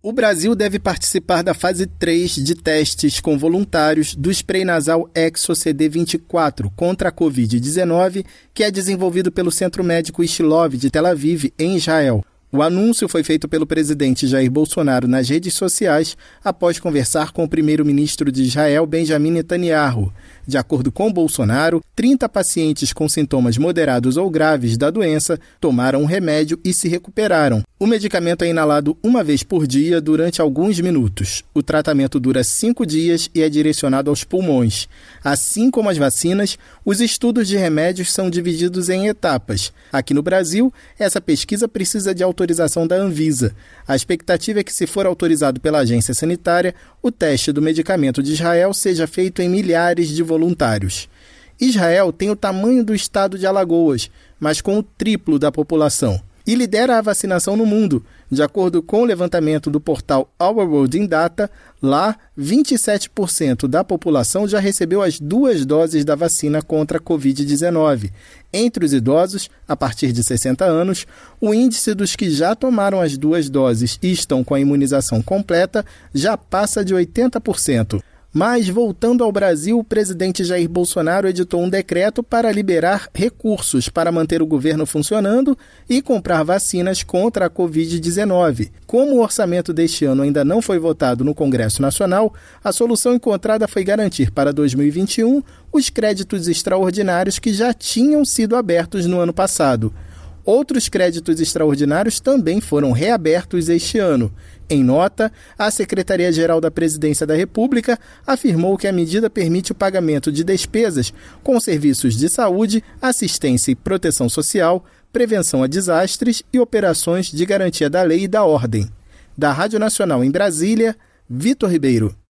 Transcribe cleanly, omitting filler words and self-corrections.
O Brasil deve participar da fase 3 de testes com voluntários do spray nasal ExoCD24 contra a Covid-19, que é desenvolvido pelo Centro Médico Ishilov de Tel Aviv, em Israel. O anúncio foi feito pelo presidente Jair Bolsonaro nas redes sociais após conversar com o primeiro-ministro de Israel, Benjamin Netanyahu. De acordo com Bolsonaro, 30 pacientes com sintomas moderados ou graves da doença tomaram o remédio e se recuperaram. O medicamento é inalado uma vez por dia durante alguns minutos. O tratamento dura 5 dias e é direcionado aos pulmões. Assim como as vacinas, os estudos de remédios são divididos em etapas. Aqui no Brasil, essa pesquisa precisa de autorização da Anvisa. A expectativa é que, se for autorizado pela agência sanitária, o teste do medicamento de Israel seja feito em milhares de voluntários. Israel tem o tamanho do estado de Alagoas, mas com o triplo da população, e lidera a vacinação no mundo. De acordo com o levantamento do portal Our World in Data, lá, 27% da população já recebeu as 2 doses da vacina contra a Covid-19. Entre os idosos, a partir de 60 anos, o índice dos que já tomaram as 2 doses e estão com a imunização completa já passa de 80%. Mas, voltando ao Brasil, o presidente Jair Bolsonaro editou um decreto para liberar recursos para manter o governo funcionando e comprar vacinas contra a Covid-19. Como o orçamento deste ano ainda não foi votado no Congresso Nacional, a solução encontrada foi garantir para 2021 os créditos extraordinários que já tinham sido abertos no ano passado. Outros créditos extraordinários também foram reabertos este ano. Em nota, a Secretaria-Geral da Presidência da República afirmou que a medida permite o pagamento de despesas com serviços de saúde, assistência e proteção social, prevenção a desastres e operações de garantia da lei e da ordem. Da Rádio Nacional em Brasília, Vitor Ribeiro.